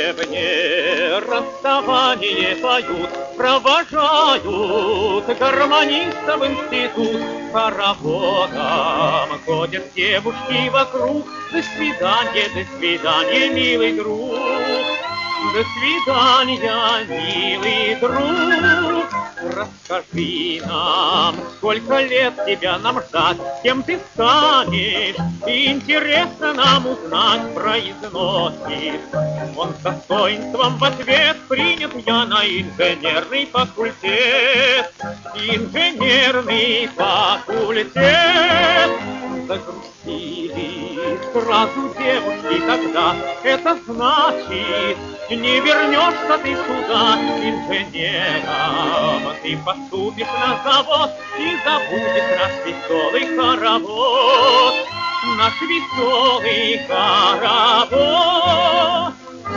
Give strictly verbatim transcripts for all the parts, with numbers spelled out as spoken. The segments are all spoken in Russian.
мне расставание поют, провожают гармонистов в институт. Хороводом ходят девушки вокруг. До свидания, до свидания, милый друг. До свидания, милый друг. Расскажи нам, сколько лет тебя нам ждать, кем ты станешь, интересно нам узнать, произносишь. Он с достоинством в ответ: принят я на инженерный факультет. Инженерный факультет. Загрустили сразу девушки тогда. Это значит, не вернешься ты сюда инженером. Ты поступишь на завод и забудешь наш веселый хоровод. Наш веселый хоровод.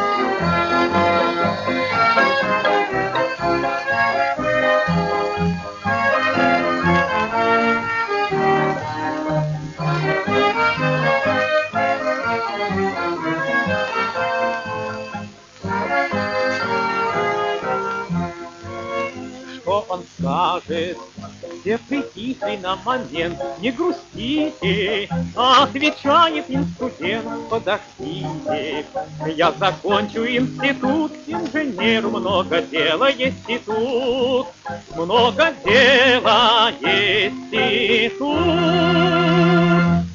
Что он скажет? Все притихли на момент. Не грустите, отвечает им студент. Подождите, я закончу институт. Инженеру много дела есть и тут. Много дела есть и тут.